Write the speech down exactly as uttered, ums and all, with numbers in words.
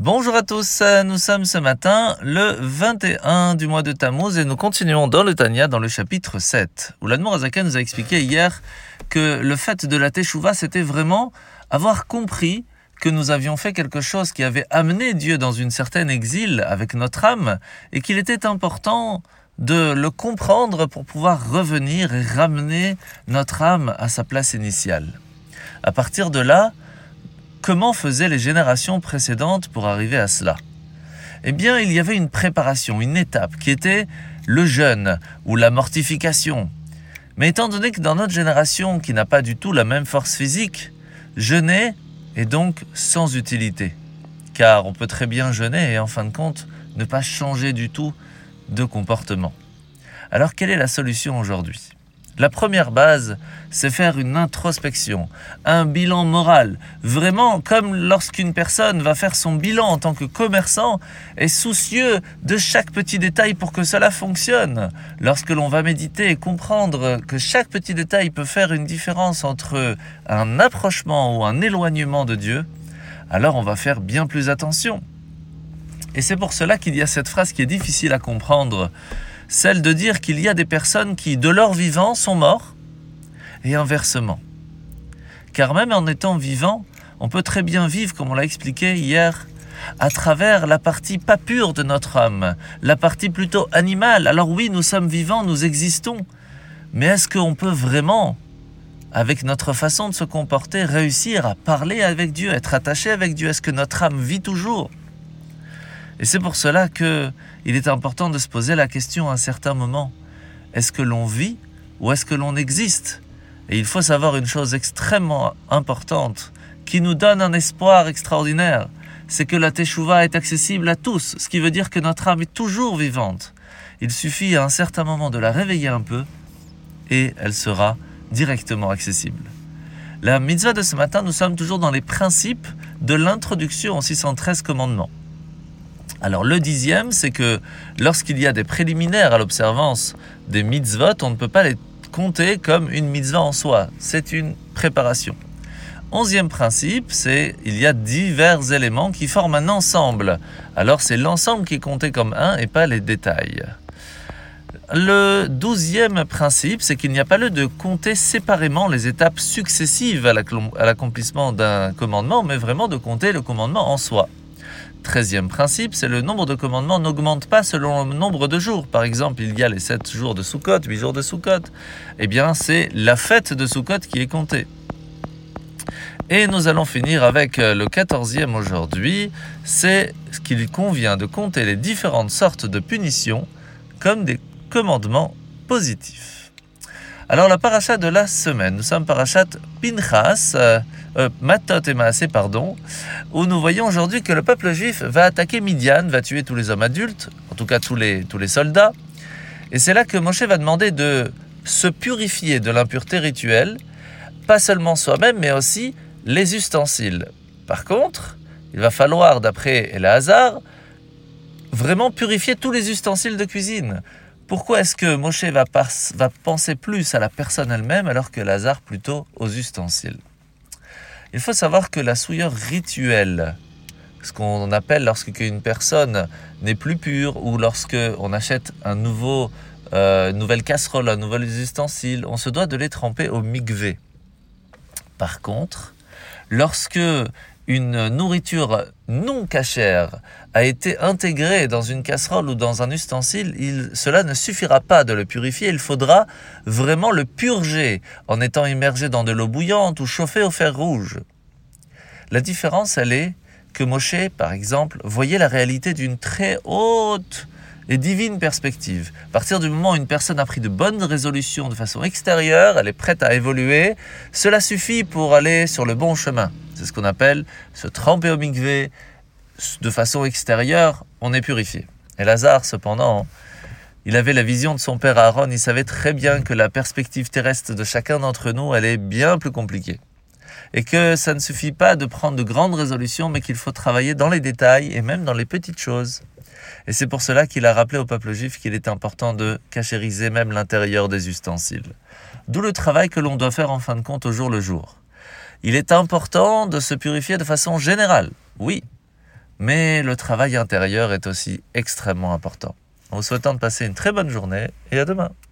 Bonjour à tous, nous sommes ce matin le vingt et un du mois de Tammuz et nous continuons dans le Tanya dans le chapitre sept, où l'Admor HaZaken nous a expliqué hier que le fait de la Teshuvah, c'était vraiment avoir compris que nous avions fait quelque chose qui avait amené Dieu dans une certaine exil avec notre âme et qu'il était important de le comprendre pour pouvoir revenir et ramener notre âme à sa place initiale. À partir de là, comment faisaient les générations précédentes pour arriver à cela? Eh bien, il y avait une préparation, une étape qui était le jeûne ou la mortification. Mais étant donné que dans notre génération, qui n'a pas du tout la même force physique, jeûner est donc sans utilité. Car on peut très bien jeûner et en fin de compte, ne pas changer du tout de comportement. Alors, quelle est la solution aujourd'hui? La première base, c'est faire une introspection, un bilan moral. Vraiment, comme lorsqu'une personne va faire son bilan en tant que commerçant, est soucieux de chaque petit détail pour que cela fonctionne. Lorsque l'on va méditer et comprendre que chaque petit détail peut faire une différence entre un approchement ou un éloignement de Dieu, alors on va faire bien plus attention. Et c'est pour cela qu'il y a cette phrase qui est difficile à comprendre, celle de dire qu'il y a des personnes qui, de leur vivant, sont morts, et inversement. Car même en étant vivant, on peut très bien vivre, comme on l'a expliqué hier, à travers la partie pas pure de notre âme, la partie plutôt animale. Alors oui, nous sommes vivants, nous existons, mais est-ce qu'on peut vraiment, avec notre façon de se comporter, réussir à parler avec Dieu, être attaché avec Dieu? Est-ce que notre âme vit toujours? Et c'est pour cela qu'il est important de se poser la question à un certain moment. Est-ce que l'on vit ou est-ce que l'on existe? Et il faut savoir une chose extrêmement importante qui nous donne un espoir extraordinaire. C'est que la Teshuvah est accessible à tous, ce qui veut dire que notre âme est toujours vivante. Il suffit à un certain moment de la réveiller un peu et elle sera directement accessible. La mitzvah de ce matin, nous sommes toujours dans les principes de l'introduction aux six cent treize commandements. Alors le dixième, c'est que lorsqu'il y a des préliminaires à l'observance des mitzvot, on ne peut pas les compter comme une mitzvah en soi. C'est une préparation. Onzième principe, c'est il y a divers éléments qui forment un ensemble. Alors c'est l'ensemble qui est compté comme un et pas les détails. Le douzième principe, c'est qu'il n'y a pas lieu de compter séparément les étapes successives à l'accomplissement d'un commandement, mais vraiment de compter le commandement en soi. Treizième principe, c'est le nombre de commandements n'augmente pas selon le nombre de jours. Par exemple, il y a les sept jours de Sukkot, huit jours de Sukkot. Eh bien, c'est la fête de Sukkot qui est comptée. Et nous allons finir avec le quatorzième aujourd'hui. C'est ce qu'il convient de compter les différentes sortes de punitions comme des commandements positifs. Alors, la paracha de la semaine, nous sommes parachat Pinchas, euh, euh, Matot et Maasé, pardon, où nous voyons aujourd'hui que le peuple juif va attaquer Midian, va tuer tous les hommes adultes, en tout cas tous les, tous les soldats. Et c'est là que Moshe va demander de se purifier de l'impureté rituelle, pas seulement soi-même, mais aussi les ustensiles. Par contre, il va falloir, d'après Elazar, vraiment purifier tous les ustensiles de cuisine. Pourquoi est-ce que Moshe va, pas, va penser plus à la personne elle-même alors que Elazar plutôt aux ustensiles? Il faut savoir que la souillure rituelle, ce qu'on appelle lorsque une personne n'est plus pure ou lorsque on achète un nouveau, euh, une nouvelle casserole, un nouvel ustensile, on se doit de les tremper au mikvé. Par contre, lorsque une nourriture non cachère a été intégrée dans une casserole ou dans un ustensile, il, cela ne suffira pas de le purifier, il faudra vraiment le purger en étant immergé dans de l'eau bouillante ou chauffé au fer rouge. La différence, elle est que Moshe, par exemple, voyait la réalité d'une très haute et divine perspective. À partir du moment où une personne a pris de bonnes résolutions de façon extérieure, elle est prête à évoluer, cela suffit pour aller sur le bon chemin. C'est ce qu'on appelle se tremper au mikvé de façon extérieure, on est purifié. Et Elazar, cependant, il avait la vision de son père Aaron, il savait très bien que la perspective terrestre de chacun d'entre nous, elle est bien plus compliquée. Et que ça ne suffit pas de prendre de grandes résolutions, mais qu'il faut travailler dans les détails et même dans les petites choses. Et c'est pour cela qu'il a rappelé au peuple juif qu'il est important de cachériser même l'intérieur des ustensiles. D'où le travail que l'on doit faire en fin de compte au jour le jour. Il est important de se purifier de façon générale, oui, mais le travail intérieur est aussi extrêmement important. En vous souhaitant de passer une très bonne journée et à demain.